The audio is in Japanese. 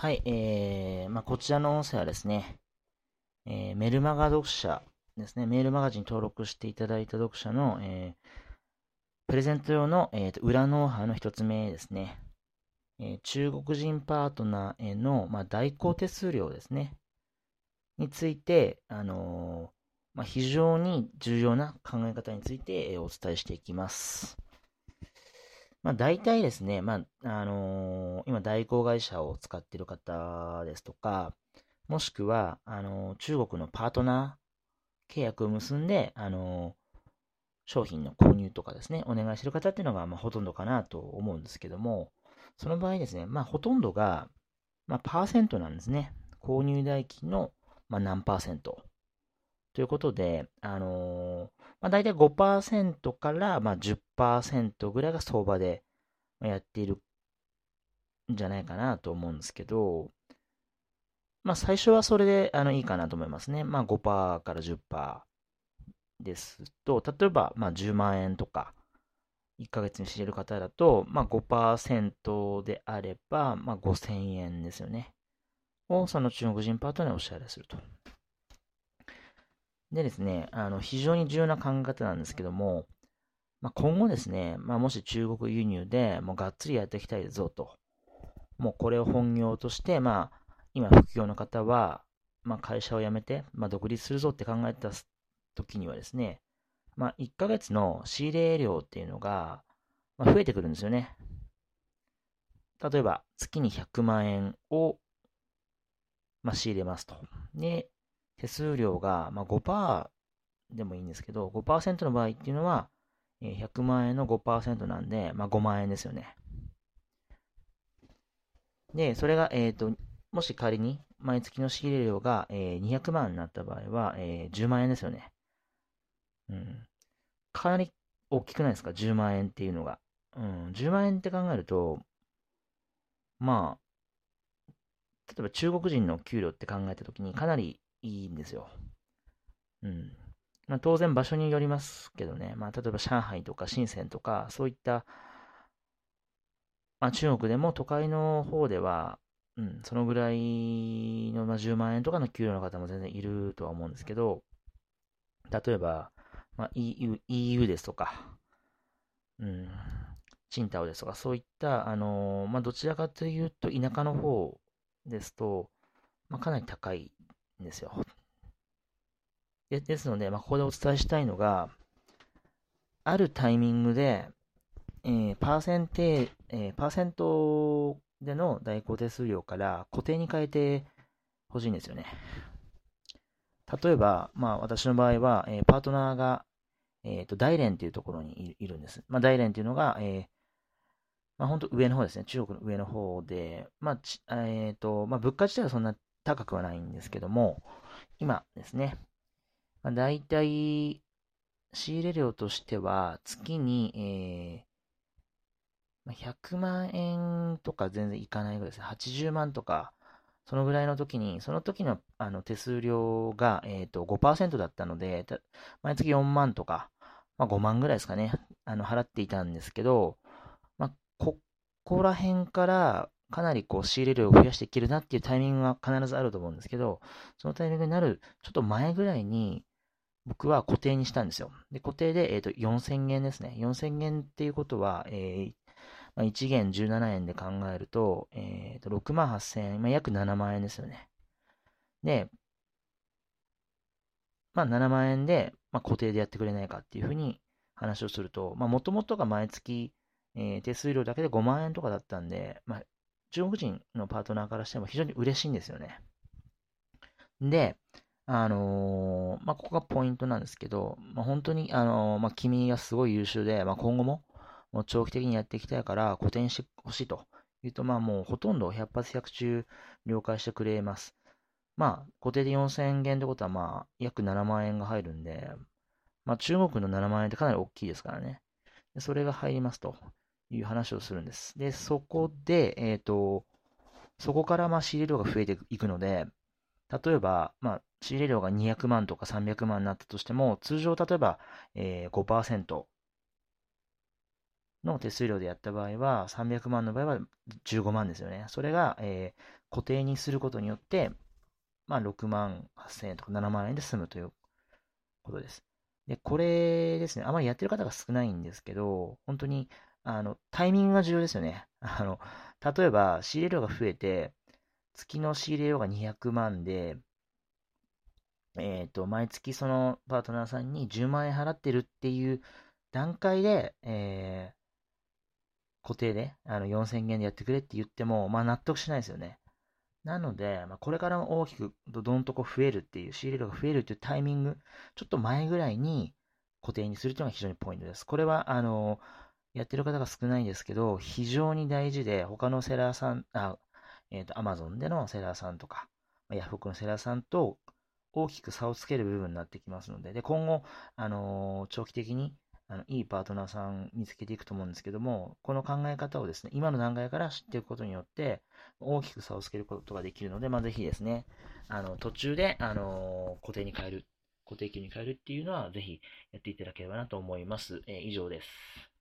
はい、こちらの音声はですね、メルマガ読者ですね、メールマガジン登録していただいた読者の、プレゼント用の、裏ノウハウの一つ目ですね、中国人パートナーへの、代行手数料ですね、について、非常に重要な考え方について、お伝えしていきます。大体ですね、今代行会社を使っている方ですとか、もしくは、中国のパートナー契約を結んで、商品の購入とかですね、お願いしている方っていうのが、ほとんどかなと思うんですけども、その場合ですね、ほとんどが、パーセントなんですね。購入代金の、何パーセント。ということで、大体5%から10%ぐらいが相場でやっているんじゃないかなと思うんですけど、最初はそれでいいかなと思いますね。5%から10%ですと、例えば10万円とか1ヶ月に知れる方だと、5%であれば5000円ですよね。をその中国人パートナーにお支払いすると。でですね、非常に重要な考え方なんですけども、今後ですね、もし中国輸入でもうがっつりやっていきたいぞと、もうこれを本業として、今副業の方は、会社を辞めて、独立するぞって考えた時にはですね、1ヶ月の仕入れ量っていうのが、増えてくるんですよね。例えば、月に100万円を、仕入れますと。で、手数料が、5%でもいいんですけど、5%の場合っていうのは、100万円の5%なんで、5万円ですよね。で、それが、もし仮に毎月の仕入れ量が、200万になった場合は、10万円ですよね。うん。かなり大きくないですか？ 10 万円っていうのが。うん。10万円って考えると、ま例えば中国人の給料って考えたときにかなりいいんですよ。うん。当然場所によりますけどね。例えば上海とか深センとか、そういった、中国でも都会の方では、そのぐらいの、10万円とかの給料の方も全然いるとは思うんですけど、例えば、EU ですとか、うん、チンタオですとか、そういった、どちらかというと田舎の方ですと、かなり高いんですよ。ですので、ここでお伝えしたいのが、あるタイミングで、パーセントでの代行手数料から固定に変えてほしいんですよね。例えば、私の場合は、パートナーが、大連っていうところにいるんです。大連っていうのが、本当上の方ですね。中国の上の方で、物価自体はそんな高くはないんですけども、今ですね、大体、仕入れ量としては、月に、100万円とか全然いかないぐらいですね。80万とか、そのぐらいの時に、その時の手数料が、5%だったので、毎月4万とか、5万ぐらいですかね、払っていたんですけど、ここら辺からかなりこう仕入れ量を増やしていけるなっていうタイミングが必ずあると思うんですけど、そのタイミングになるちょっと前ぐらいに、僕は固定にしたんですよ。で、固定で、4000円ですね。4000円っていうことは、1元17円で考えると、6万8000円、約7万円ですよね。で、7万円で、固定でやってくれないかっていうふうに話をすると、もともとが毎月、手数料だけで5万円とかだったんで、中国人のパートナーからしても非常に嬉しいんですよね。で、ここがポイントなんですけど、本当に、君がすごい優秀で、今後もう長期的にやっていきたいから固定にしてほしいと言うと、もうほとんど100発100中了解してくれます。固定で4000元ってことは、約7万円が入るんで、中国の7万円ってかなり大きいですからね。でそれが入りますという話をするんです。で、そこで、そこから仕入れ量が増えていくので、例えば、仕入れ量が200万とか300万になったとしても、通常例えば、5%の手数料でやった場合は、300万の場合は15万ですよね。それが、 固定にすることによって、まあ、6万8000円とか7万円で済むということです。で、これですね、あまりやってる方が少ないんですけど、本当に、タイミングが重要ですよね。例えば、仕入れ量が増えて、月の仕入れ量が200万で、毎月そのパートナーさんに10万円払ってるっていう段階で、固定で4000元でやってくれって言っても、まあ納得しないですよね。なので、まあ、これからも大きくどんとこ増えるっていう、仕入れ量が増えるっていうタイミング、ちょっと前ぐらいに固定にするというのが非常にポイントです。これは、やってる方が少ないんですけど、非常に大事で、他のセラーさん、アマゾンでのセラーさんとか、ヤフオクのセラーさんと大きく差をつける部分になってきますので、で、今後、長期的にいいパートナーさん見つけていくと思うんですけども、この考え方をですね、今の段階から知っていくことによって、大きく差をつけることができるので、まあ、ぜひですね、途中で、固定に変える、固定給に変えるっていうのは、ぜひやっていただければなと思います。以上です。